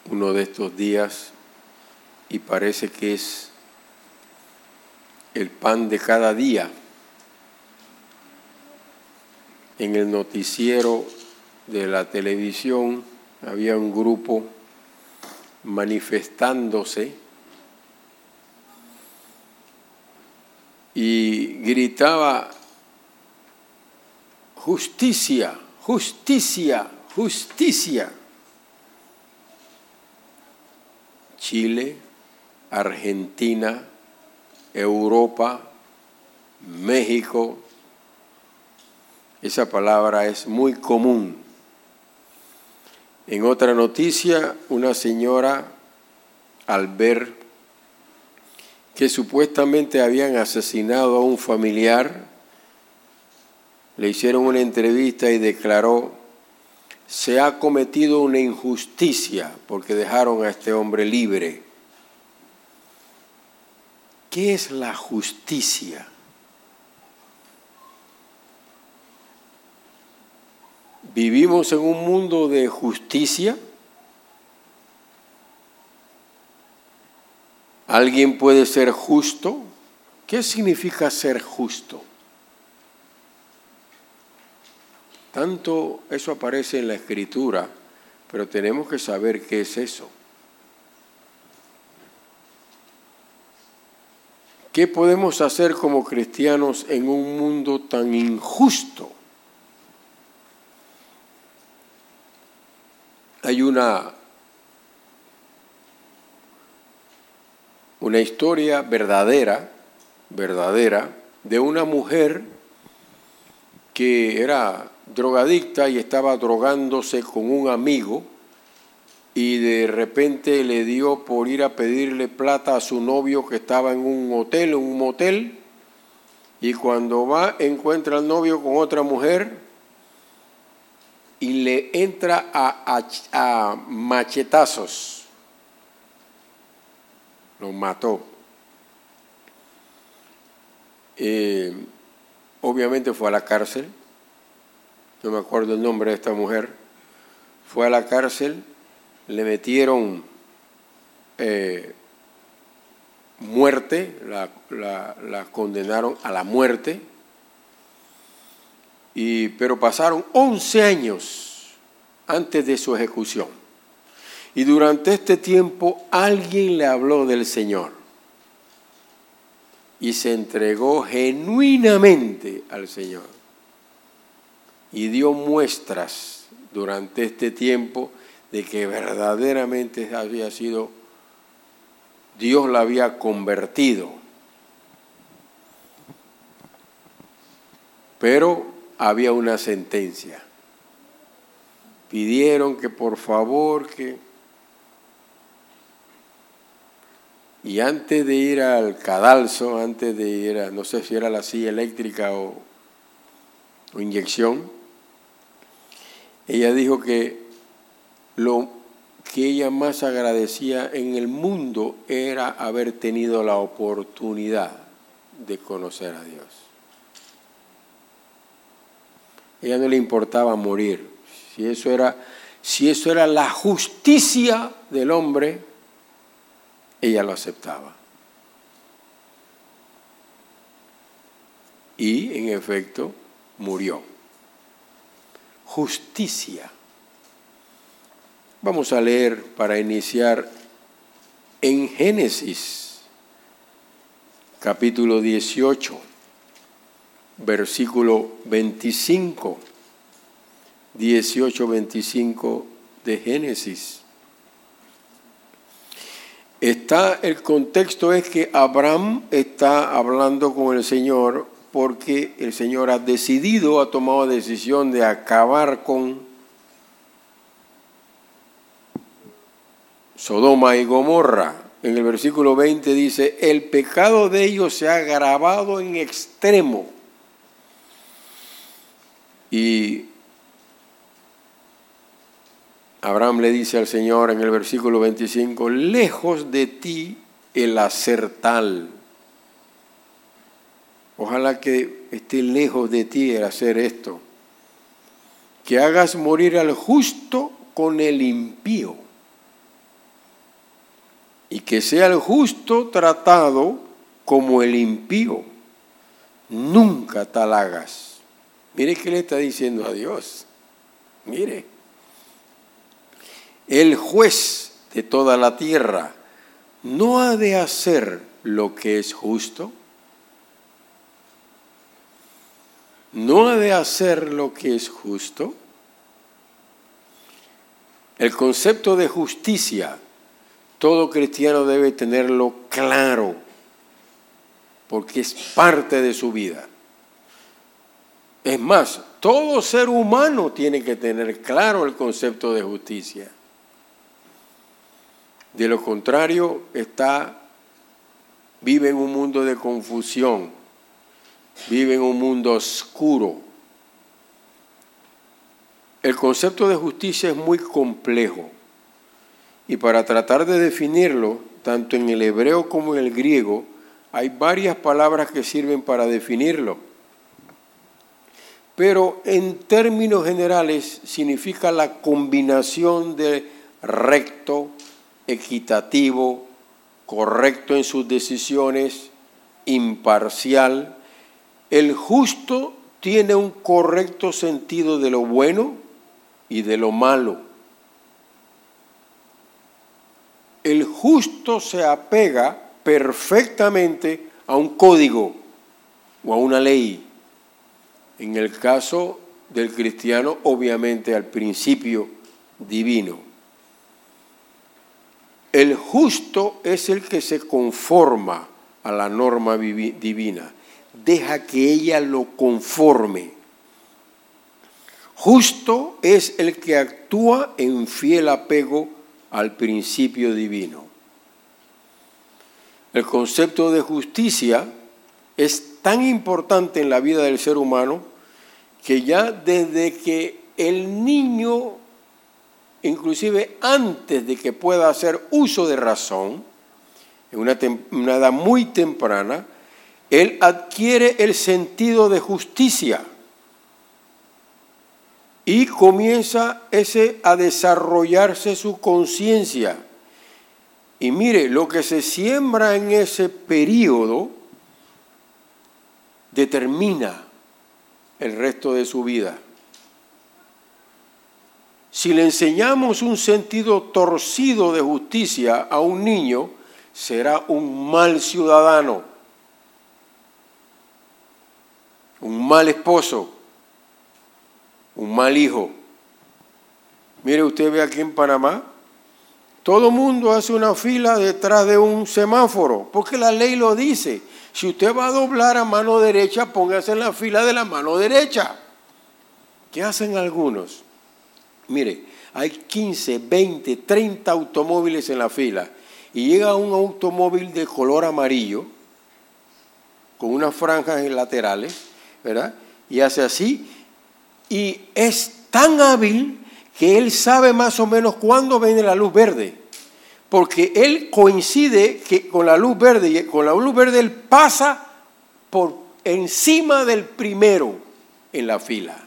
uno de estos días y parece que es el pan de cada día. En el noticiero de la televisión había un grupo manifestándose y gritaba: justicia, justicia, justicia. Chile, Argentina, Europa, México. Esa palabra es muy común. En otra noticia, una señora, al ver que supuestamente habían asesinado a un familiar, le hicieron una entrevista y declaró: se ha cometido una injusticia porque dejaron a este hombre libre. ¿Qué es la justicia? ¿Vivimos en un mundo de justicia? ¿Alguien puede ser justo? ¿Qué significa ser justo? Tanto eso aparece en la Escritura, pero tenemos que saber qué es eso. ¿Qué podemos hacer como cristianos en un mundo tan injusto? Hay una historia verdadera, de una mujer que era drogadicta y estaba drogándose con un amigo y de repente le dio por ir a pedirle plata a su novio que estaba en un hotel, en un motel, y cuando va encuentra al novio con otra mujer y le entra a machetazos. Lo mató. Obviamente fue a la cárcel. No me acuerdo el nombre de esta mujer. Fue a la cárcel, le metieron muerte, la condenaron a la muerte, pero pasaron 11 años antes de su ejecución. Y durante este tiempo alguien le habló del Señor y se entregó genuinamente al Señor y dio muestras durante este tiempo de que verdaderamente había sido, Dios la había convertido. Pero había una sentencia. Pidieron que por favor y antes de ir al cadalso, antes de ir a, no sé si era la silla eléctrica o inyección, ella dijo que lo que ella más agradecía en el mundo era haber tenido la oportunidad de conocer a Dios. A ella no le importaba morir. Si eso era la justicia del hombre, ella lo aceptaba. Y en efecto murió. Justicia. Vamos a leer para iniciar en Génesis, capítulo 18, versículo 25, 18-25 de Génesis. El contexto es que Abraham está hablando con el Señor porque el Señor ha tomado la decisión de acabar con Sodoma y Gomorra. En el versículo 20 dice: el pecado de ellos se ha agravado en extremo. Y Abraham le dice al Señor en el versículo 25: lejos de ti el hacer tal. Ojalá que esté lejos de ti el hacer esto. Que hagas morir al justo con el impío. y que sea el justo tratado como el impío. Nunca tal hagas. Mire qué le está diciendo a Dios. Mire. El juez de toda la tierra no ha de hacer lo que es justo. ¿No ha de hacer lo que es justo? El concepto de justicia, todo cristiano debe tenerlo claro, porque es parte de su vida. Es más, todo ser humano tiene que tener claro el concepto de justicia. De lo contrario, vive en un mundo de confusión, vive en un mundo oscuro. El concepto de justicia es muy complejo y para tratar de definirlo, tanto en el hebreo como en el griego, hay varias palabras que sirven para definirlo. Pero en términos generales significa la combinación de recto, equitativo, correcto en sus decisiones, imparcial. El justo tiene un correcto sentido de lo bueno y de lo malo. El justo se apega perfectamente a un código o a una ley. En el caso del cristiano, obviamente al principio divino. El justo es el que se conforma a la norma divina, deja que ella lo conforme. Justo es el que actúa en fiel apego al principio divino. El concepto de justicia es tan importante en la vida del ser humano que ya desde que el niño, inclusive antes de que pueda hacer uso de razón, en una edad muy temprana, él adquiere el sentido de justicia y comienza a desarrollarse su conciencia. Y mire, lo que se siembra en ese periodo determina el resto de su vida. Si le enseñamos un sentido torcido de justicia a un niño, será un mal ciudadano, un mal esposo, un mal hijo. Mire, usted ve aquí en Panamá, todo mundo hace una fila detrás de un semáforo, porque la ley lo dice. Si usted va a doblar a mano derecha, póngase en la fila de la mano derecha. ¿Qué hacen algunos? Mire, hay 15, 20, 30 automóviles en la fila y llega un automóvil de color amarillo con unas franjas en laterales, ¿verdad? Y hace así y es tan hábil que él sabe más o menos cuándo viene la luz verde, porque él coincide que con la luz verde y con la luz verde él pasa por encima del primero en la fila.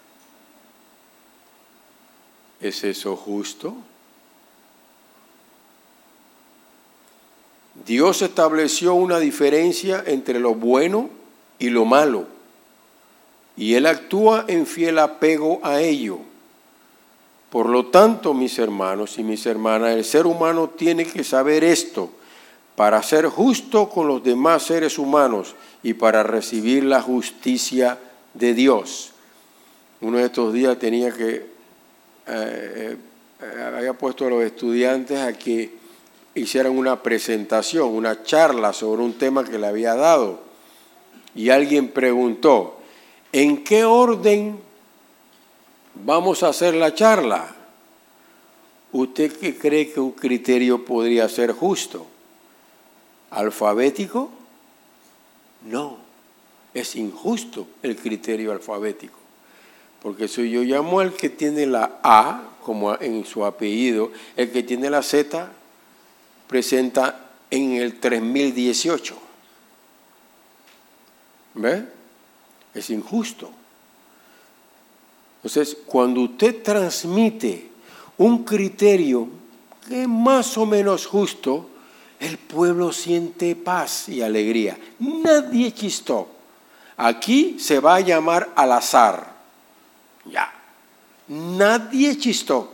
¿Es eso justo? Dios estableció una diferencia entre lo bueno y lo malo, y Él actúa en fiel apego a ello. Por lo tanto, mis hermanos y mis hermanas, el ser humano tiene que saber esto para ser justo con los demás seres humanos y para recibir la justicia de Dios. Uno de estos días había puesto a los estudiantes a que hicieran una presentación, una charla sobre un tema que le había dado. Y alguien preguntó, ¿en qué orden vamos a hacer la charla? ¿Usted qué cree que un criterio podría ser justo? ¿Alfabético? No, es injusto el criterio alfabético. Porque si yo llamo al que tiene la A, como en su apellido, el que tiene la Z presenta en el 3018. ¿Ve? Es injusto. Entonces, cuando usted transmite un criterio que es más o menos justo, el pueblo siente paz y alegría. Nadie chistó. Aquí se va a llamar al azar. Ya. Nadie chistó.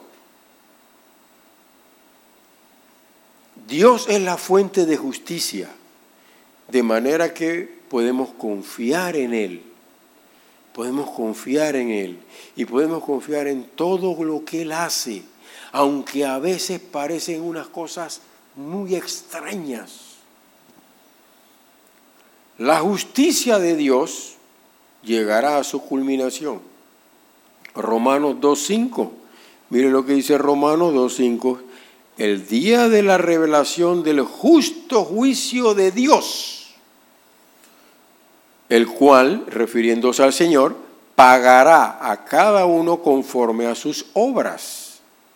Dios es la fuente de justicia, de manera que podemos confiar en Él. Podemos confiar en Él y podemos confiar en todo lo que Él hace, aunque a veces parecen unas cosas muy extrañas. La justicia de Dios llegará a su culminación. Romanos 2:5. Mire lo que dice Romanos 2:5. El día de la revelación del justo juicio de Dios, el cual, refiriéndose al Señor, pagará a cada uno conforme a sus obras.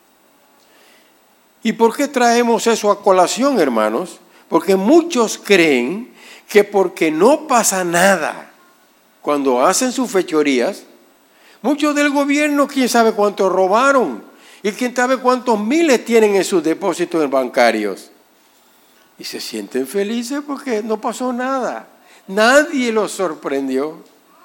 ¿Y por qué traemos eso a colación, hermanos? Porque muchos creen que porque no pasa nada cuando hacen sus fechorías, muchos del gobierno, quién sabe cuánto robaron, y quién sabe cuántos miles tienen en sus depósitos bancarios. Y se sienten felices porque no pasó nada. Nadie los sorprendió.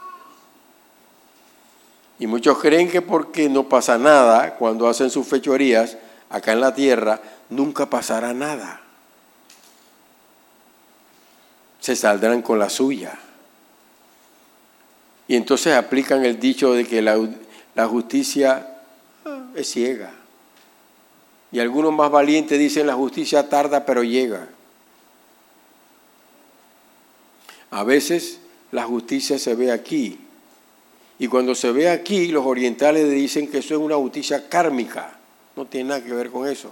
Y muchos creen que porque no pasa nada cuando hacen sus fechorías acá en la tierra, nunca pasará nada. Se saldrán con la suya. Y entonces aplican el dicho de que la justicia es ciega. Y algunos más valientes dicen la justicia tarda pero llega. A veces la justicia se ve aquí. Y cuando se ve aquí, los orientales dicen que eso es una justicia kármica. No tiene nada que ver con eso.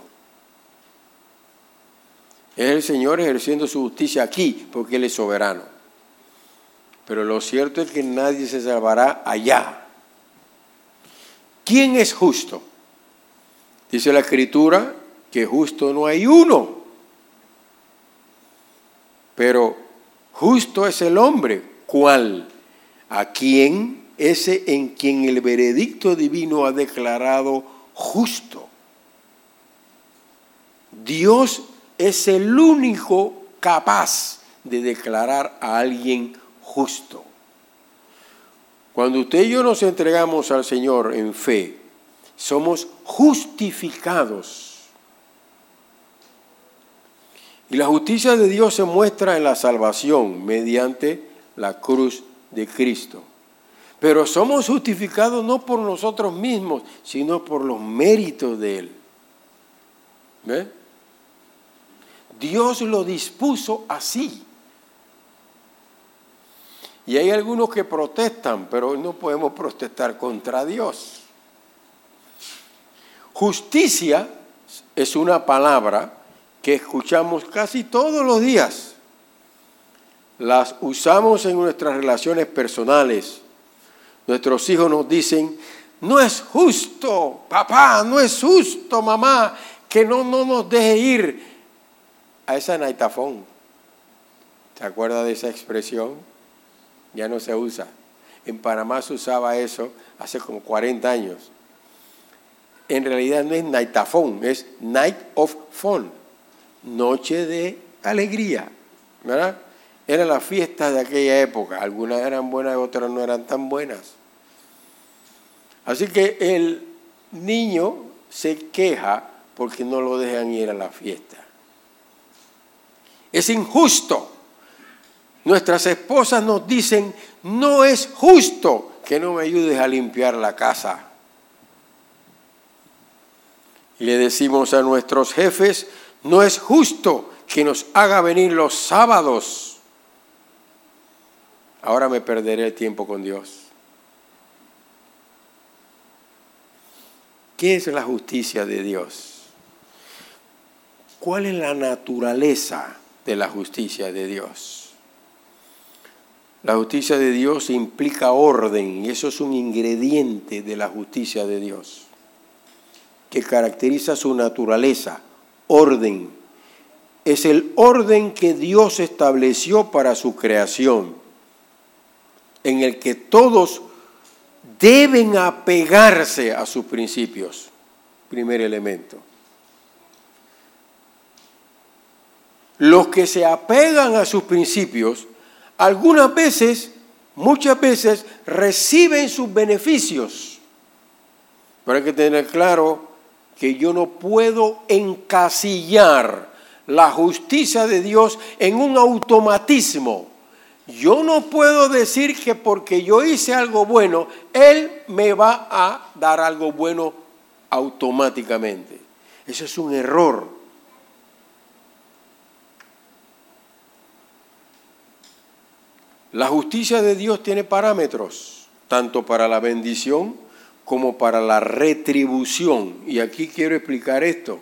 Es el Señor ejerciendo su justicia aquí porque Él es soberano. Pero lo cierto es que nadie se salvará allá. ¿Quién es justo? Dice la Escritura que justo no hay uno. Pero justo es el hombre. ¿Cuál? ¿A quién? Ese en quien el veredicto divino ha declarado justo. Dios es el único capaz de declarar a alguien justo. Cuando usted y yo nos entregamos al Señor en fe, somos justificados. Y la justicia de Dios se muestra en la salvación mediante la cruz de Cristo. Pero somos justificados no por nosotros mismos, sino por los méritos de Él. ¿Ve? Dios lo dispuso así. Y hay algunos que protestan, pero no podemos protestar contra Dios. Justicia es una palabra que escuchamos casi todos los días. Las usamos en nuestras relaciones personales. Nuestros hijos nos dicen, no es justo, papá, no es justo, mamá, que no nos deje ir a esa naitafón. ¿Se acuerda de esa expresión? Ya no se usa. En Panamá se usaba eso hace como 40 años. En realidad no es naitafón, es night of fun, noche de alegría, ¿verdad? Eran las fiestas de aquella época, algunas eran buenas y otras no eran tan buenas. Así que el niño se queja porque no lo dejan ir a la fiesta. Es injusto. Nuestras esposas nos dicen, no es justo que no me ayudes a limpiar la casa. Y le decimos a nuestros jefes, no es justo que nos haga venir los sábados. Ahora me perderé el tiempo con Dios. ¿Qué es la justicia de Dios? ¿Cuál es la naturaleza de la justicia de Dios? La justicia de Dios implica orden y eso es un ingrediente de la justicia de Dios que caracteriza su naturaleza, orden. Es el orden que Dios estableció para su creación, en el que todos deben apegarse a sus principios. Primer elemento. los que se apegan a sus principios, algunas veces, muchas veces, reciben sus beneficios. Pero hay que tener claro que yo no puedo encasillar la justicia de Dios en un automatismo. Yo no puedo decir que porque yo hice algo bueno, Él me va a dar algo bueno automáticamente. Eso es un error. La justicia de Dios tiene parámetros, tanto para la bendición como para la retribución. Y aquí quiero explicar esto.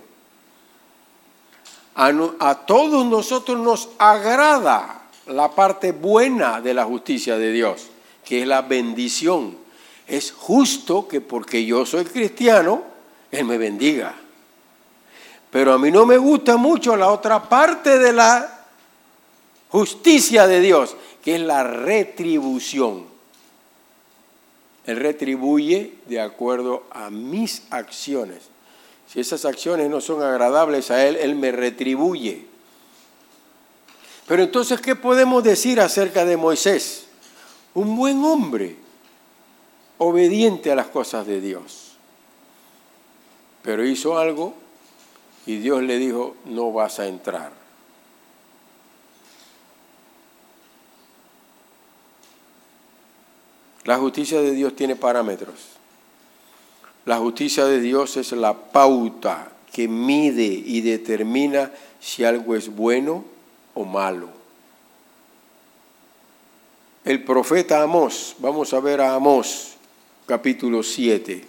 A todos nosotros nos agrada la parte buena de la justicia de Dios, que es la bendición. Es justo que porque yo soy cristiano, Él me bendiga. Pero a mí no me gusta mucho la otra parte de la justicia de Dios, que es la retribución. Él retribuye de acuerdo a mis acciones. Si esas acciones no son agradables a Él, Él me retribuye. Pero entonces, ¿qué podemos decir acerca de Moisés? Un buen hombre, obediente a las cosas de Dios. Pero hizo algo y Dios le dijo, no vas a entrar. La justicia de Dios tiene parámetros. La justicia de Dios es la pauta que mide y determina si algo es bueno o malo. El profeta Amós, vamos a ver a Amós, capítulo 7.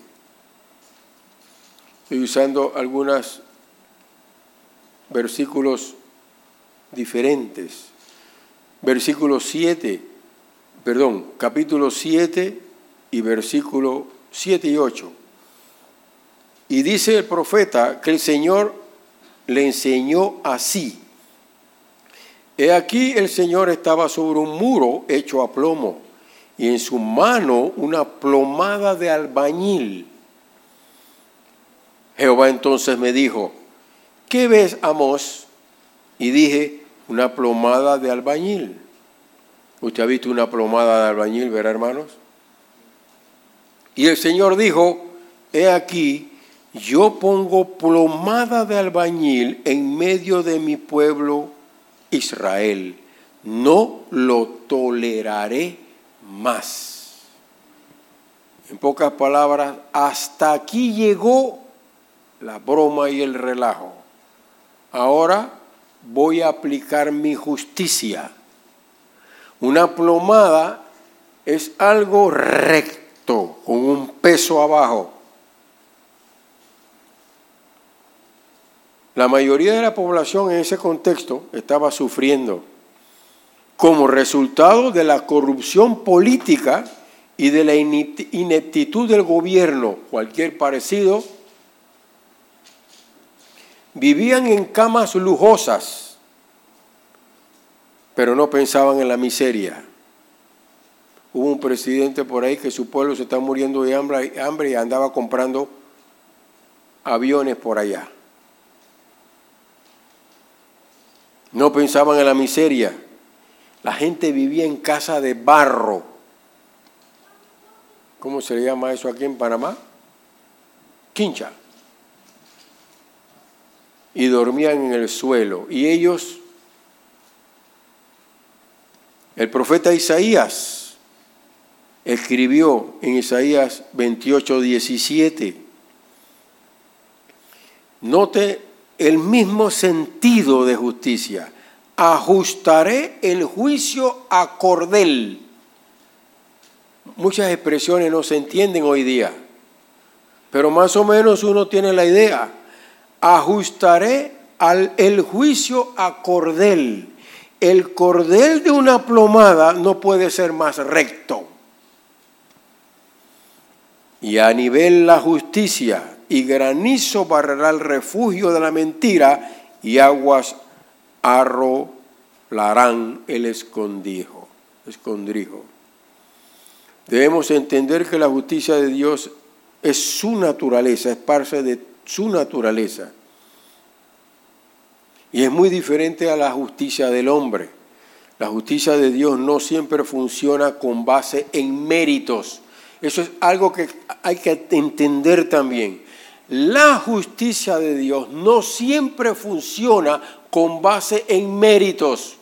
Estoy usando algunos versículos diferentes. Capítulo 7 y versículo 7 y 8. Y dice el profeta que el Señor le enseñó así. He aquí el Señor estaba sobre un muro hecho a plomo, y en su mano una plomada de albañil. Jehová entonces me dijo, ¿qué ves, Amós? Y dije, una plomada de albañil. ¿Usted ha visto una plomada de albañil, verdad, hermanos? Y el Señor dijo, he aquí, yo pongo plomada de albañil en medio de mi pueblo Israel. No lo toleraré más. En pocas palabras, hasta aquí llegó la broma y el relajo. Ahora voy a aplicar mi justicia. Una plomada es algo recto, con un peso abajo. La mayoría de la población en ese contexto estaba sufriendo como resultado de la corrupción política y de la ineptitud del gobierno. Cualquier parecido. Vivían en camas lujosas, pero no pensaban en la miseria. Hubo un presidente por ahí que su pueblo se está muriendo de hambre y andaba comprando aviones por allá. No pensaban en la miseria. La gente vivía en casa de barro. ¿Cómo se le llama eso aquí en Panamá? Quincha. Y dormían en el suelo. Y ellos, el profeta Isaías escribió en Isaías 28:17. Note el mismo sentido de justicia. Ajustaré el juicio a cordel. Muchas expresiones no se entienden hoy día, pero más o menos uno tiene la idea. Ajustaré el juicio a cordel. El cordel de una plomada no puede ser más recto. Y a nivel la justicia, y granizo barrerá el refugio de la mentira, y aguas arrolarán el escondrijo. Debemos entender que la justicia de Dios es su naturaleza, es parte de su naturaleza. Y es muy diferente a la justicia del hombre. La justicia de Dios no siempre funciona con base en méritos. Eso es algo que hay que entender también. La justicia de Dios no siempre funciona con base en méritos.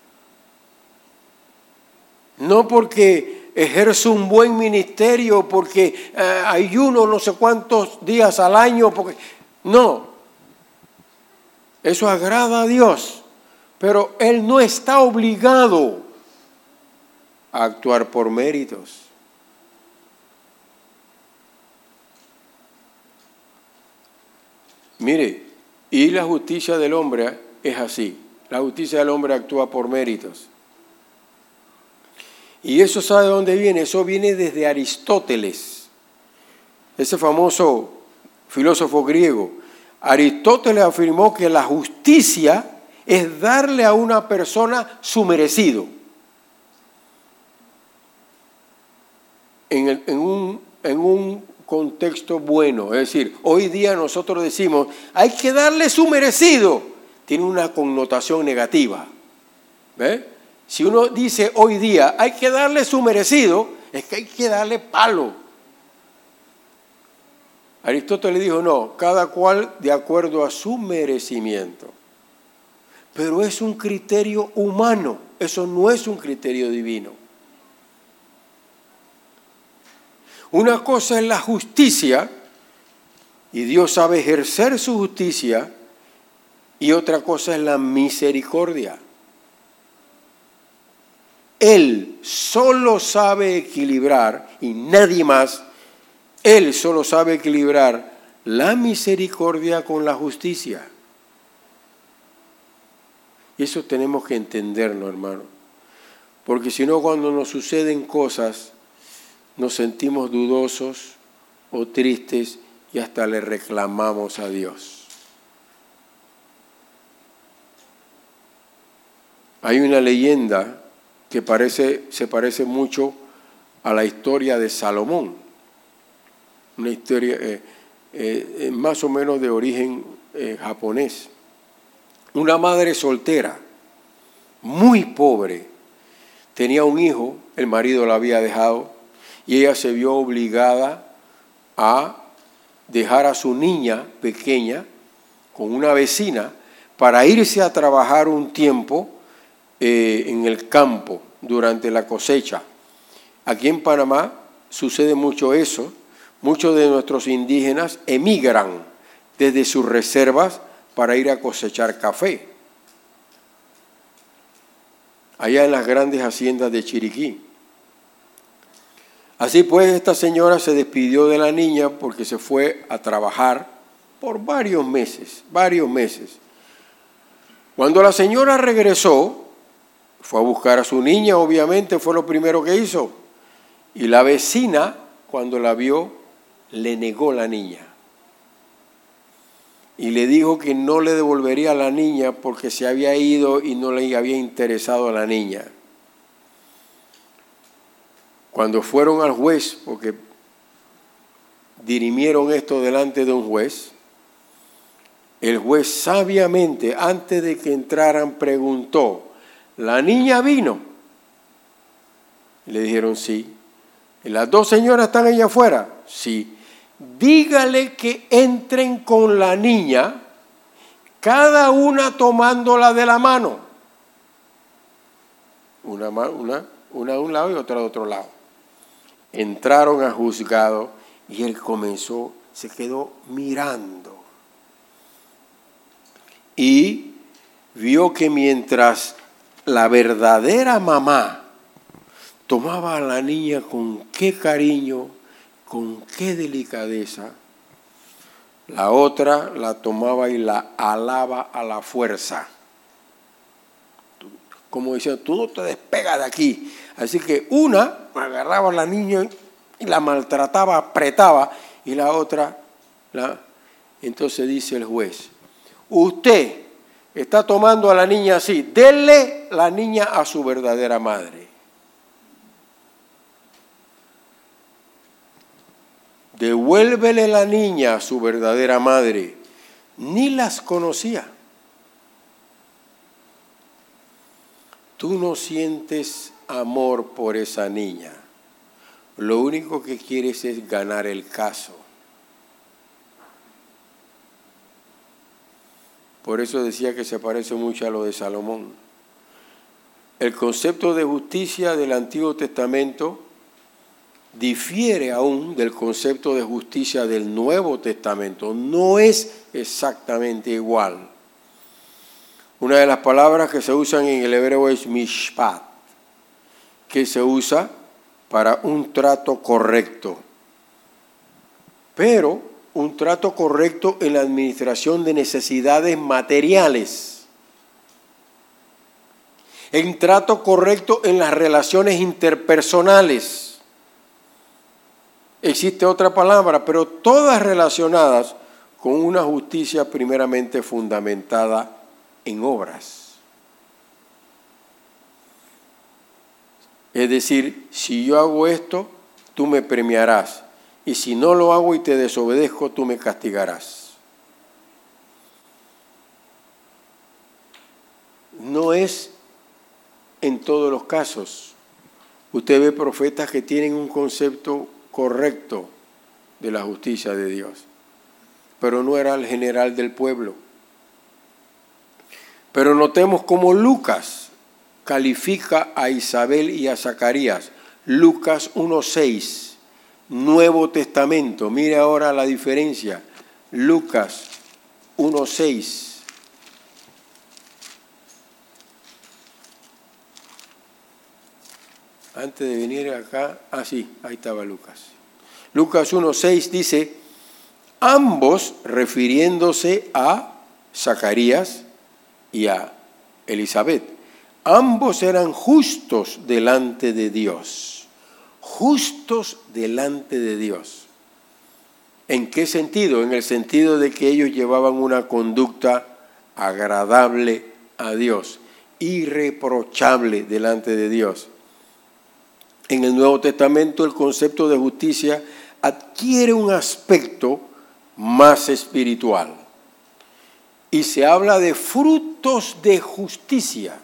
No porque ejerce un buen ministerio, porque ayuno no sé cuántos días al año, porque no. Eso agrada a Dios, pero Él no está obligado a actuar por méritos. Mire, y la justicia del hombre es así. La justicia del hombre actúa por méritos. Y eso, ¿sabe de dónde viene? Eso viene desde Aristóteles, ese famoso filósofo griego. Aristóteles afirmó que la justicia es darle a una persona su merecido. En un contexto bueno, es decir, hoy día nosotros decimos, hay que darle su merecido, tiene una connotación negativa. ¿Ve? Si uno dice hoy día, hay que darle su merecido, es que hay que darle palo. Aristóteles dijo, no, cada cual de acuerdo a su merecimiento. Pero es un criterio humano, eso no es un criterio divino. Una cosa es la justicia, y Dios sabe ejercer su justicia, y otra cosa es la misericordia. Él solo sabe equilibrar, y nadie más, Él solo sabe equilibrar la misericordia con la justicia. Y eso tenemos que entenderlo, hermano. Porque si no, cuando nos suceden cosas, nos sentimos dudosos o tristes y hasta le reclamamos a Dios. Hay una leyenda que se parece mucho a la historia de Salomón. Una historia más o menos de origen japonés. Una madre soltera, muy pobre, tenía un hijo, el marido la había dejado, y ella se vio obligada a dejar a su niña pequeña con una vecina para irse a trabajar un tiempo en el campo durante la cosecha. Aquí en Panamá sucede mucho eso. Muchos de nuestros indígenas emigran desde sus reservas para ir a cosechar café, allá en las grandes haciendas de Chiriquí. Así pues, esta señora se despidió de la niña porque se fue a trabajar por varios meses. Cuando la señora regresó, fue a buscar a su niña, obviamente, fue lo primero que hizo. Y la vecina, cuando la vio, le negó la niña. Y le dijo que no le devolvería a la niña porque se había ido y no le había interesado a la niña. Cuando fueron al juez, porque dirimieron esto delante de un juez, el juez sabiamente, antes de que entraran, preguntó, ¿la niña vino? Le dijeron sí. ¿Y las dos señoras están allá afuera? Sí. Dígale que entren con la niña, cada una tomándola de la mano. Una de un lado y otra de otro lado. Entraron al juzgado y él se quedó mirando. Y vio que mientras la verdadera mamá tomaba a la niña con qué cariño, con qué delicadeza, la otra la tomaba y la alaba a la fuerza. Como diciendo, tú no te despegas de aquí. Así que una agarraba a la niña y la maltrataba, apretaba, y la otra, entonces dice el juez, usted está tomando a la niña así, denle la niña a su verdadera madre. Devuélvele la niña a su verdadera madre. Ni las conocía. tú no sientes amor por esa niña, lo único que quieres es ganar el caso. Por eso decía que se parece mucho a lo de Salomón. El concepto de justicia del Antiguo Testamento difiere aún del concepto de justicia del Nuevo Testamento. No es exactamente igual. Una de las palabras que se usan en el hebreo es mishpat, que se usa para un trato correcto. Pero un trato correcto en la administración de necesidades materiales. El trato correcto en las relaciones interpersonales. Existe otra palabra, pero todas relacionadas con una justicia primeramente fundamentada en obras. Es decir, si yo hago esto, tú me premiarás. Y si no lo hago y te desobedezco, tú me castigarás. No es en todos los casos. Usted ve profetas que tienen un concepto correcto de la justicia de Dios, pero no era el general del pueblo. Pero notemos cómo Lucas califica a Isabel y a Zacarías. Lucas 1:6, Nuevo Testamento. Mire ahora la diferencia. Lucas 1:6. Antes de venir acá, sí, ahí estaba Lucas. Lucas 1:6 dice, ambos refiriéndose a Zacarías y a Elizabeth, ambos eran justos delante de Dios. Justos delante de Dios. ¿En qué sentido? En el sentido de que ellos llevaban una conducta agradable a Dios, irreprochable delante de Dios. En el Nuevo Testamento el concepto de justicia adquiere un aspecto más espiritual y se habla de frutos de justicia,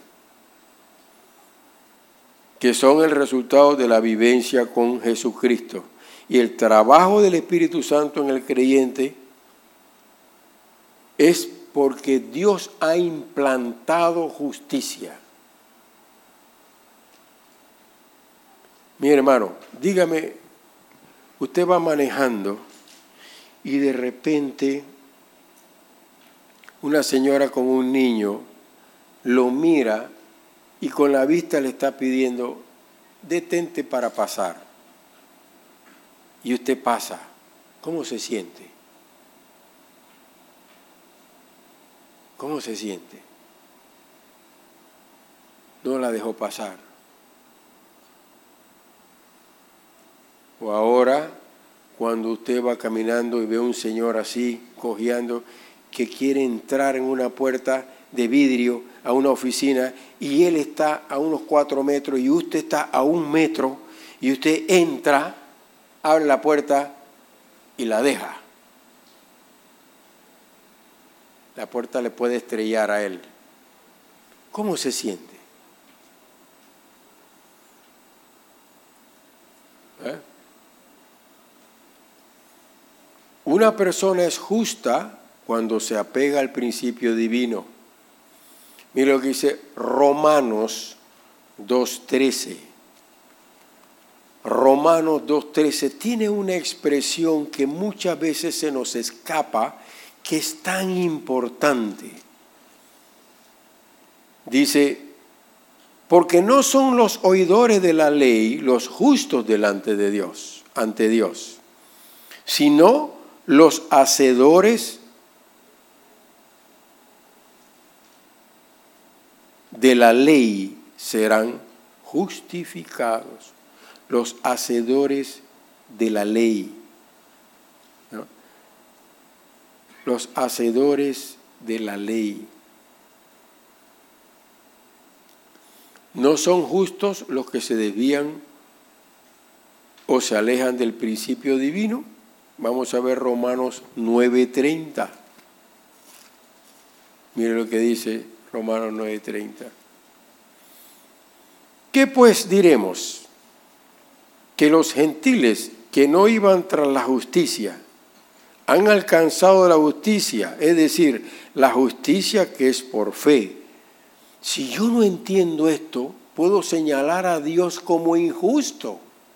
que son el resultado de la vivencia con Jesucristo. Y el trabajo del Espíritu Santo en el creyente es porque Dios ha implantado justicia. Mi hermano, dígame, usted va manejando y de repente una señora con un niño lo mira y con la vista le está pidiendo, detente para pasar. Y usted pasa. ¿Cómo se siente? ¿Cómo se siente? No la dejó pasar. O ahora, cuando usted va caminando y ve a un señor así, cojeando, que quiere entrar en una puerta de vidrio a una oficina y él está a unos 4 metros y usted está a 1 metro y usted entra, abre la puerta y la deja. La puerta le puede estrellar a él. ¿Cómo se siente? Una persona es justa cuando se apega al principio divino. Mira lo que dice Romanos 2:13. Romanos 2:13 tiene una expresión que muchas veces se nos escapa, que es tan importante. Dice, porque no son los oidores de la ley los justos delante de Dios, ante Dios, sino los hacedores de la ley serán justificados. Los hacedores de la ley, ¿no? Los hacedores de la ley. No son justos los que se desvían o se alejan del principio divino. Vamos a ver Romanos 9:30. Mire lo que dice Romanos 9:30. ¿Qué pues diremos? Que los gentiles que no iban tras la justicia han alcanzado la justicia, es decir, la justicia que es por fe. Si yo no entiendo esto, puedo señalar a Dios como injusto.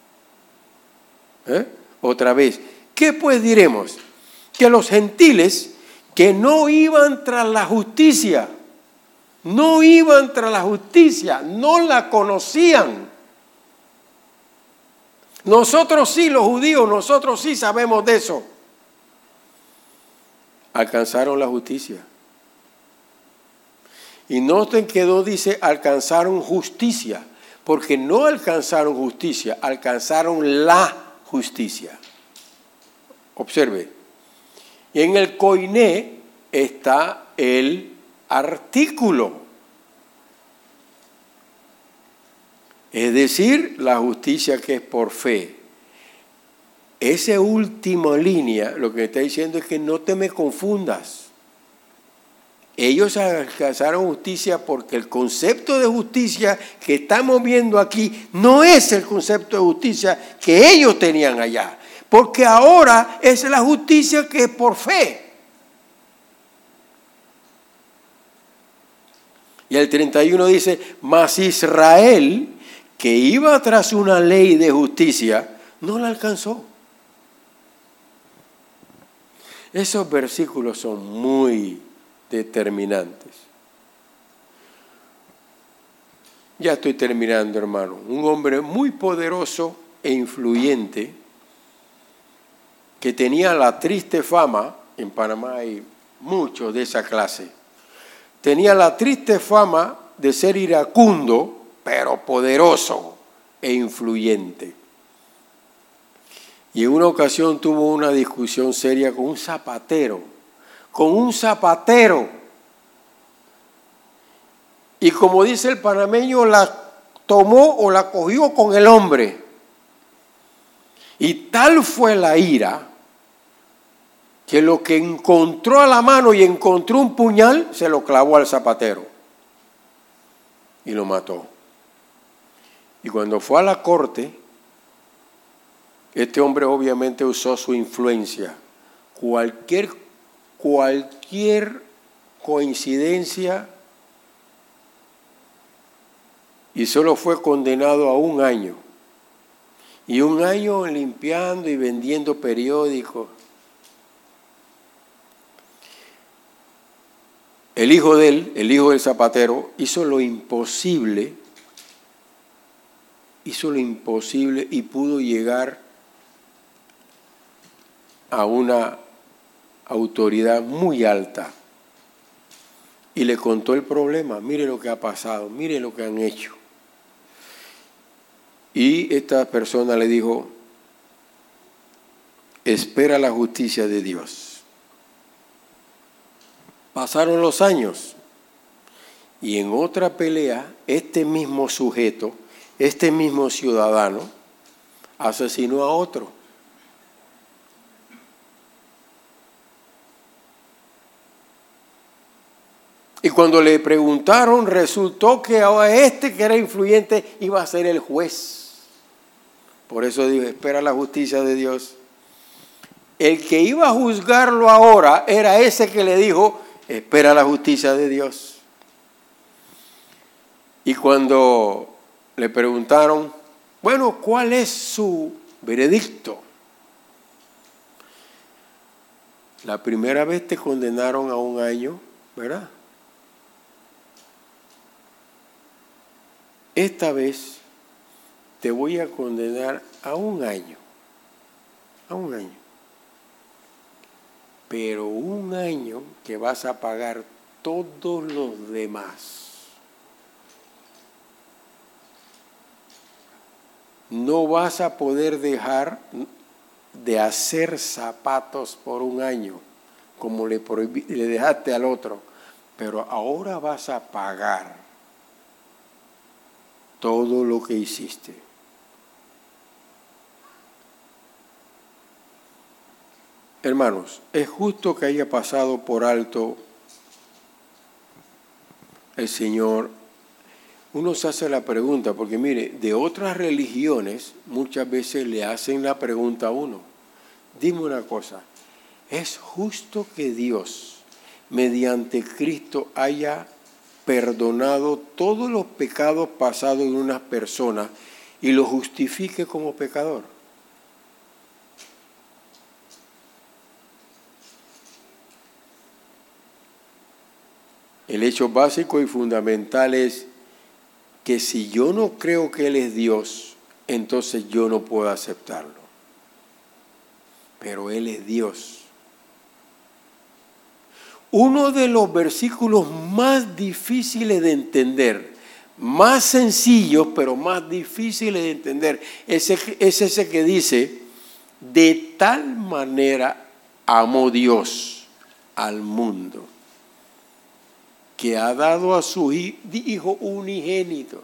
Otra vez, ¿qué pues diremos? Que los gentiles que no iban tras la justicia, no iban tras la justicia, no la conocían. Nosotros sí, los judíos, nosotros sí sabemos de eso. Alcanzaron la justicia. Y noten que no dice alcanzaron justicia, porque no alcanzaron justicia, alcanzaron la justicia. Observe, en el koiné está el artículo. Es decir, la justicia que es por fe. Esa última línea lo que está diciendo es que no te me confundas. Ellos alcanzaron justicia porque el concepto de justicia que estamos viendo aquí no es el concepto de justicia que ellos tenían allá. Porque ahora es la justicia que es por fe. Y el 31 dice, mas Israel, que iba tras una ley de justicia, no la alcanzó. Esos versículos son muy determinantes. Ya estoy terminando, hermano. Un hombre muy poderoso e influyente que tenía la triste fama, en Panamá hay muchos de esa clase, tenía la triste fama de ser iracundo, pero poderoso e influyente. Y en una ocasión tuvo una discusión seria con un zapatero. Y como dice el panameño, la tomó o la cogió con el hombre. Y tal fue la ira que lo que encontró a la mano y encontró un puñal, se lo clavó al zapatero y lo mató. Y cuando fue a la corte, este hombre obviamente usó su influencia. Cualquier coincidencia, y solo fue condenado a 1 año. Y 1 año limpiando y vendiendo periódicos. El hijo de él, el hijo del zapatero, hizo lo imposible y pudo llegar a una autoridad muy alta. Y le contó el problema, mire lo que ha pasado, mire lo que han hecho. Y esta persona le dijo, espera la justicia de Dios. Pasaron los años y en otra pelea, este mismo sujeto, este mismo ciudadano, asesinó a otro. Y cuando le preguntaron, resultó que ahora este que era influyente iba a ser el juez. Por eso digo, espera la justicia de Dios. El que iba a juzgarlo ahora era ese que le dijo, espera la justicia de Dios. Y cuando le preguntaron, bueno, ¿cuál es su veredicto? La primera vez te condenaron a 1 año, ¿verdad? Esta vez te voy a condenar a 1 año. A 1 año. Pero 1 año que vas a pagar todos los demás. No vas a poder dejar de hacer zapatos por 1 año, como le dejaste al otro. Pero ahora vas a pagar todo lo que hiciste. Hermanos, es justo que haya pasado por alto el Señor Uno se hace la pregunta, porque mire, de otras religiones muchas veces le hacen la pregunta a uno. Dime una cosa, ¿es justo que Dios, mediante Cristo, haya perdonado todos los pecados pasados de una persona y lo justifique como pecador? El hecho básico y fundamental es que si yo no creo que Él es Dios, entonces yo no puedo aceptarlo. Pero Él es Dios. Uno de los versículos más difíciles de entender, más sencillos, pero más difíciles de entender, es ese que dice, de tal manera amó Dios al mundo, que ha dado a su Hijo unigénito.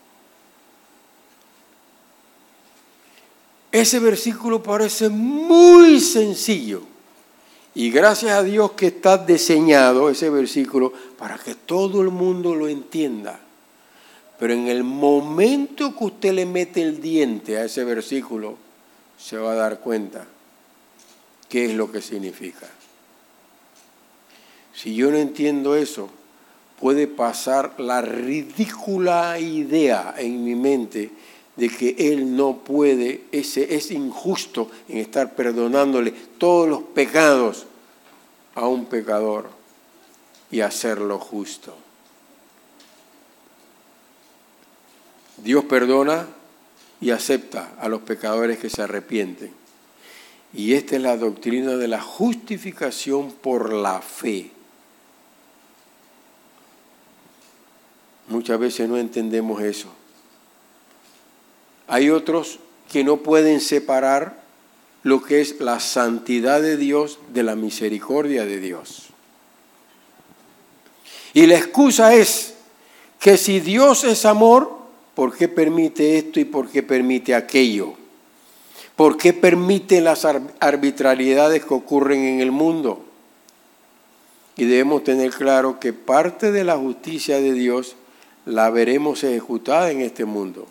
Ese versículo parece muy sencillo y gracias a Dios que está diseñado ese versículo para que todo el mundo lo entienda. Pero en el momento que usted le mete el diente a ese versículo, se va a dar cuenta qué es lo que significa. Si yo no entiendo eso, puede pasar la ridícula idea en mi mente de que Él no puede, es injusto en estar perdonándole todos los pecados a un pecador y hacerlo justo. Dios perdona y acepta a los pecadores que se arrepienten. Y esta es la doctrina de la justificación por la fe. Muchas veces no entendemos eso. Hay otros que no pueden separar lo que es la santidad de Dios de la misericordia de Dios. Y la excusa es que si Dios es amor, ¿por qué permite esto y por qué permite aquello? ¿Por qué permite las arbitrariedades que ocurren en el mundo? Y debemos tener claro que parte de la justicia de Dios la veremos ejecutada en este mundo,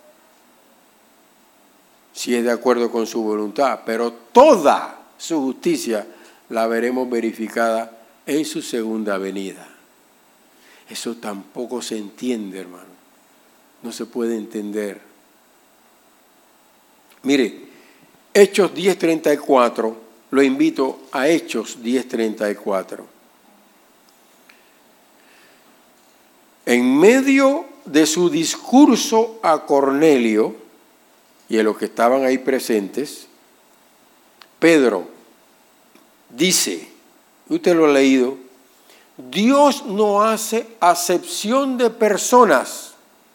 si es de acuerdo con su voluntad, pero toda su justicia la veremos verificada en su segunda venida. Eso tampoco se entiende, hermano, no se puede entender. Mire, Hechos 10:34, lo invito a Hechos 10:34. En medio de su discurso a Cornelio y a los que estaban ahí presentes, Pedro dice, usted lo ha leído, Dios no hace acepción de personas.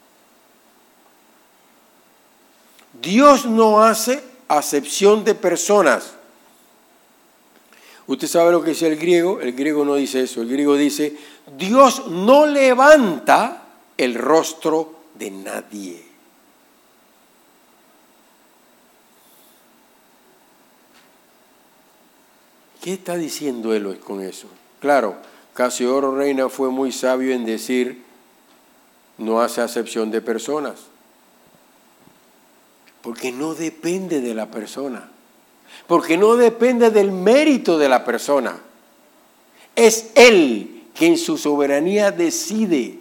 Dios no hace acepción de personas. Usted sabe lo que dice el griego no dice eso, el griego dice, Dios no levanta el rostro de nadie. ¿Qué está diciendo él con eso? Claro, Casiodoro Reina fue muy sabio en decir, no hace acepción de personas, porque no depende de la persona. Porque no depende del mérito de la persona. Es Él quien en su soberanía decide.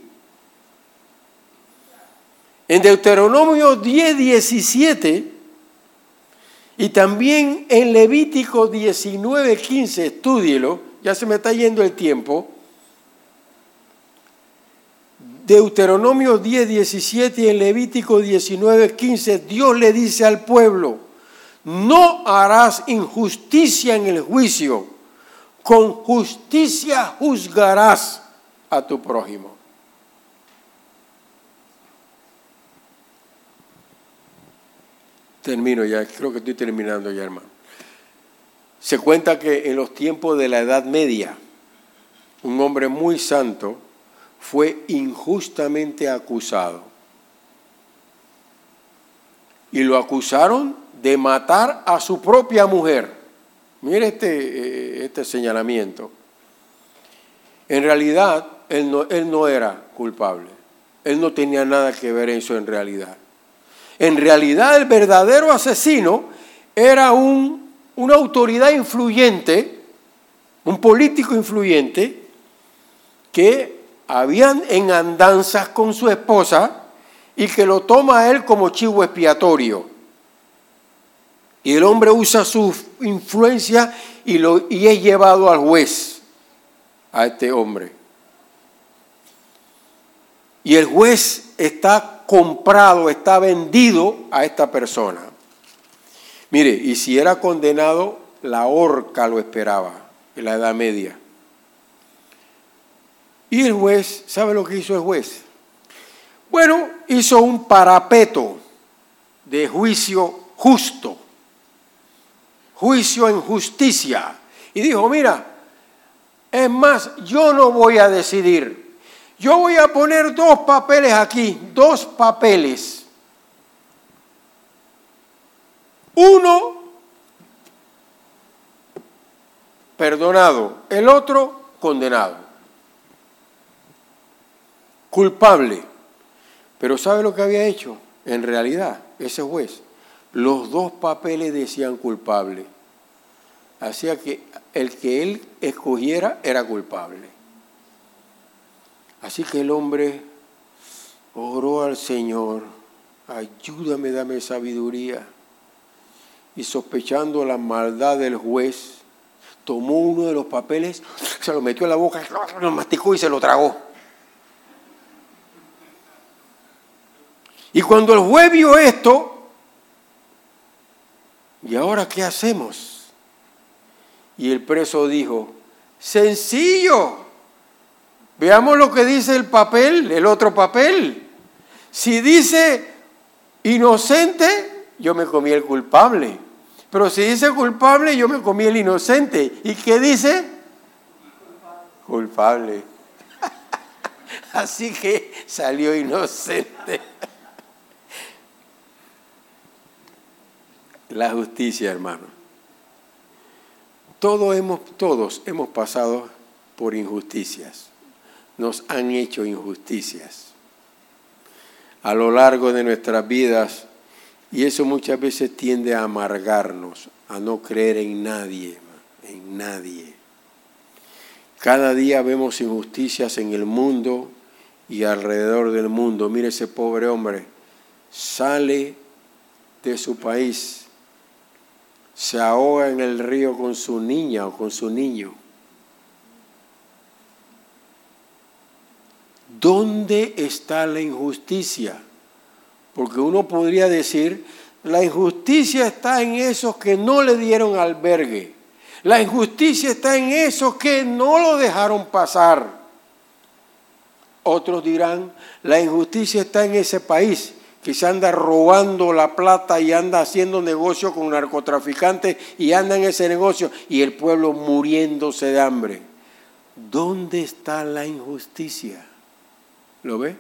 En Deuteronomio 10:17 y también en Levítico 19:15, estúdielo, ya se me está yendo el tiempo. Deuteronomio 10:17 y en Levítico 19:15, Dios le dice al pueblo, no harás injusticia en el juicio, con justicia juzgarás a tu prójimo. Termino ya, creo que estoy terminando ya, hermano. Se cuenta que en los tiempos de la Edad Media, un hombre muy santo fue injustamente acusado. Y lo acusaron de matar a su propia mujer. Mire este señalamiento. En realidad, él no era culpable. Él no tenía nada que ver en eso en realidad. En realidad el verdadero asesino era una autoridad influyente, un político influyente, que habían en andanzas con su esposa y que lo toma a él como chivo expiatorio. Y el hombre usa su influencia y es llevado al juez, a este hombre. Y el juez está comprado, está vendido a esta persona. Mire, y si era condenado, la horca lo esperaba en la Edad Media. Y el juez, ¿sabe lo que hizo el juez? Bueno, hizo un parapeto de juicio justo, juicio en justicia. Y dijo, mira, es más, yo no voy a decidir. Yo voy a poner 2 papeles aquí, 2 papeles. Uno, perdonado, el otro, condenado. Culpable. Pero ¿sabe lo que había hecho? En realidad, ese juez, los 2 papeles decían culpable. Así que el que él escogiera era culpable. Así que el hombre oró al Señor, ayúdame, dame sabiduría. Y sospechando la maldad del juez, tomó uno de los papeles, se lo metió en la boca, lo masticó y se lo tragó. Y cuando el juez vio esto, ¿y ahora qué hacemos? Y el preso dijo, sencillo. Veamos lo que dice el papel, el otro papel. Si dice inocente, yo me comí el culpable. Pero si dice culpable, yo me comí el inocente. ¿Y qué dice? Culpable. Así que salió inocente. La justicia, hermano. Todos hemos pasado por injusticias. Nos han hecho injusticias a lo largo de nuestras vidas y eso muchas veces tiende a amargarnos, a no creer en nadie, en nadie. Cada día vemos injusticias en el mundo y alrededor del mundo. Mire ese pobre hombre, sale de su país, se ahoga en el río con su niña o con su niño. ¿Dónde está la injusticia? Porque uno podría decir, la injusticia está en esos que no le dieron albergue. La injusticia está en esos que no lo dejaron pasar. Otros dirán, la injusticia está en ese país que se anda robando la plata y anda haciendo negocio con narcotraficantes y anda en ese negocio y el pueblo muriéndose de hambre. ¿Dónde está la injusticia? ¿Lo ve?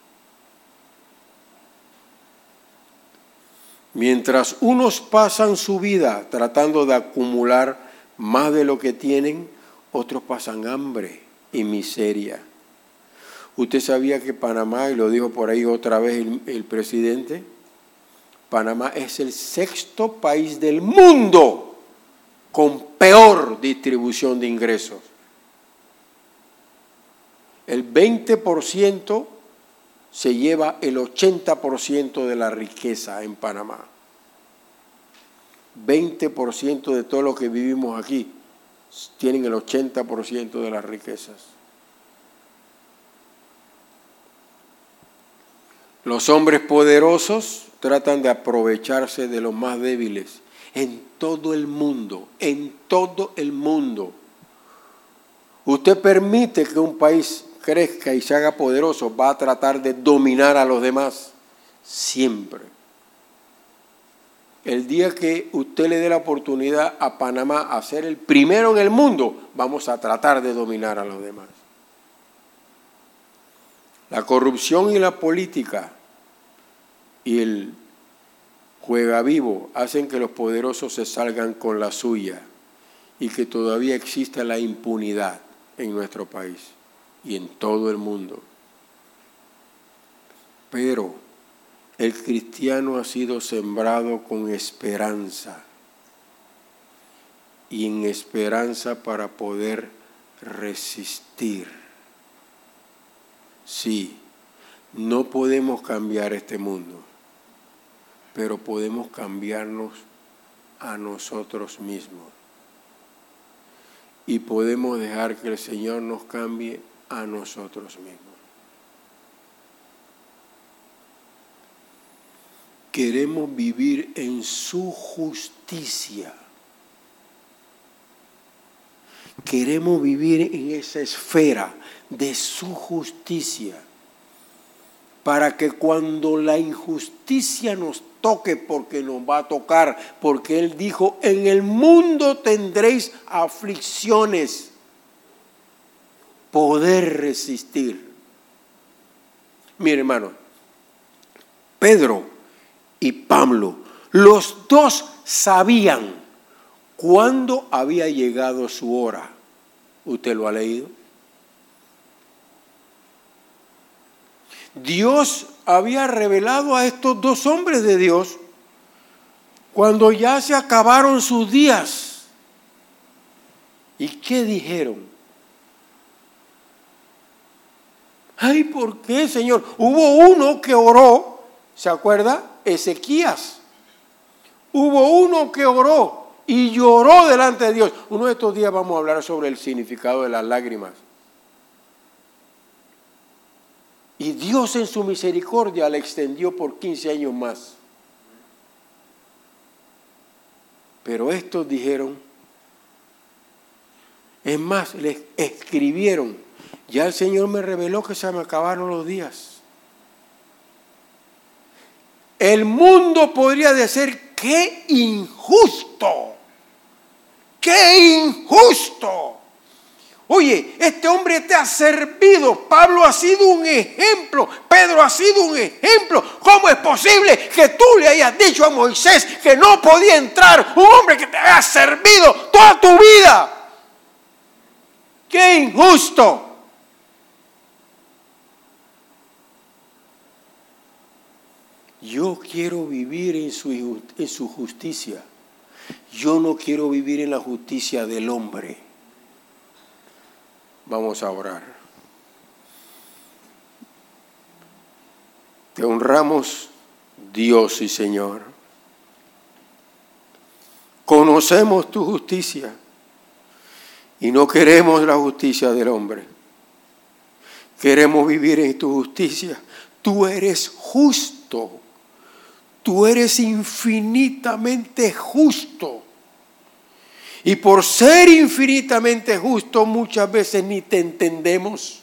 Mientras unos pasan su vida tratando de acumular más de lo que tienen, otros pasan hambre y miseria. ¿Usted sabía que Panamá, y lo dijo por ahí otra vez el presidente, Panamá es el 6º país del mundo con peor distribución de ingresos? El 20% se lleva el 80% de la riqueza en Panamá. 20% de todo lo que vivimos aquí tienen el 80% de las riquezas. Los hombres poderosos tratan de aprovecharse de los más débiles en todo el mundo, en todo el mundo. Usted permite que un país crezca y se haga poderoso, va a tratar de dominar a los demás, siempre. El día que usted le dé la oportunidad a Panamá a ser el primero en el mundo, vamos a tratar de dominar a los demás. La corrupción y la política y el juega vivo hacen que los poderosos se salgan con la suya y que todavía exista la impunidad en nuestro país y en todo el mundo. Pero el cristiano ha sido sembrado con esperanza. Y en esperanza para poder resistir. Sí, no podemos cambiar este mundo, pero podemos cambiarnos a nosotros mismos. Y podemos dejar que el Señor nos cambie a nosotros mismos. Queremos vivir en su justicia. Queremos vivir en esa esfera de su justicia. Para que cuando la injusticia nos toque, porque nos va a tocar, porque Él dijo, en el mundo tendréis aflicciones, poder resistir. Mire, hermano, Pedro y Pablo, los dos sabían cuándo había llegado su hora. ¿Usted lo ha leído? Dios había revelado a estos dos hombres de Dios cuando ya se acabaron sus días. ¿Y qué dijeron? Ay, ¿por qué, Señor? Hubo uno que oró, ¿se acuerda? Ezequías. Hubo uno que oró y lloró delante de Dios. Uno de estos días vamos a hablar sobre el significado de las lágrimas. Y Dios en su misericordia le extendió por 15 años más. Pero estos dijeron, es más, les escribieron, ya el Señor me reveló que se me acabaron los días. El mundo podría decir, ¡qué injusto! ¡Qué injusto! Oye, este hombre te ha servido. Pablo ha sido un ejemplo. Pedro ha sido un ejemplo. ¿Cómo es posible que tú le hayas dicho a Moisés que no podía entrar un hombre que te había servido toda tu vida? ¡Qué injusto! Yo quiero vivir en su justicia. Yo no quiero vivir en la justicia del hombre. Vamos a orar. Te honramos, Dios y Señor. Conocemos tu justicia y no queremos la justicia del hombre. Queremos vivir en tu justicia. Tú eres justo. Tú eres infinitamente justo. Y por ser infinitamente justo, muchas veces ni te entendemos.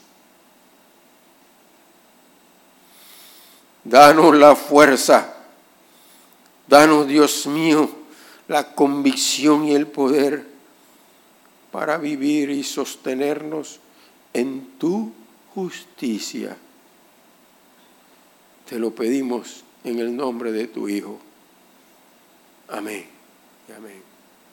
Danos la fuerza. Danos, Dios mío, la convicción y el poder para vivir y sostenernos en tu justicia. Te lo pedimos en el nombre de tu Hijo. Amén y amén.